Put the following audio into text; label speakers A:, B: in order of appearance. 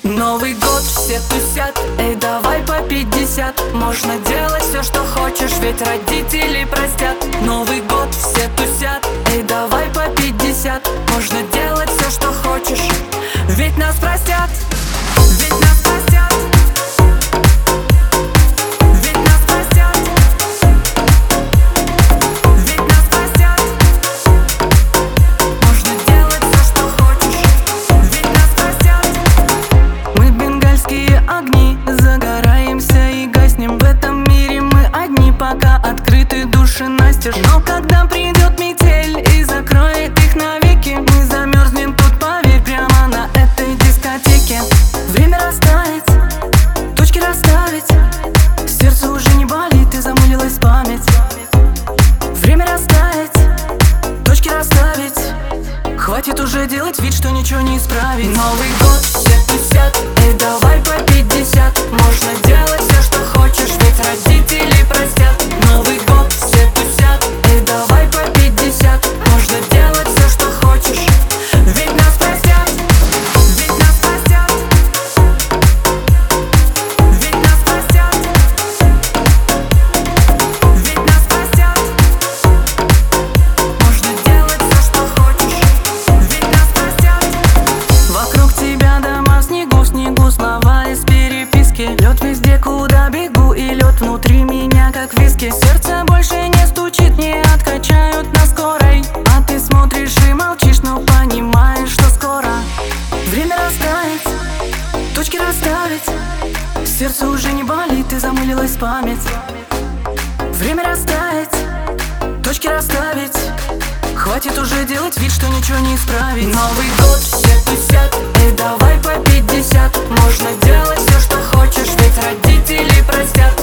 A: Новый год, все тусят, эй, давай по 50. Можно делать все, что хочешь, ведь родители простят. Новый год, все тусят, эй, давай по 50. Можно делать все, что хочешь, ведь нас простят. Ведь нас простят. Ведь нас простят. Ведь нас простят. Можно делать все, что хочешь, ведь нас простят. Мы бенгальские огни, загораемся и гаснем. В этом мире мы одни, пока открыты души настежь. Но когда придет метель и закроет их навеки, мы замерзнем тут, поверь, прямо на этой дискотеке. Время растает, точки расставить, сердце уже не болит и замылилась память. Время растает, точки расставить, хватит уже делать вид, что ничего не исправить. Новый год, все тусят, эй, давай по 50. Можно делать все, что хочешь, ведь родители простят. Новый год, все тусят, эй, давай по 50. Можно делать все, что хочешь, ведь нас простят. Ведь нас простят. Ведь нас простят. Ведь нас простят. Можно делать все, что хочешь, ведь нас простят. Вокруг тебя дома в снегу, слова из переписки. Лед везде, куда бегу, и лед внутри меня, как виски. Сердце больше не стучит, не откачают на скорой. А ты смотришь и молчишь, но понимаешь, что скоро время растает, точки расставить, сердце уже не болит и замылилась память. Время растает, точки расставить, хватит уже делать вид, что ничего не исправить. Новый год, все тусят, эй, давай по 50. Можно делать все, что хочешь, ведь родители простят.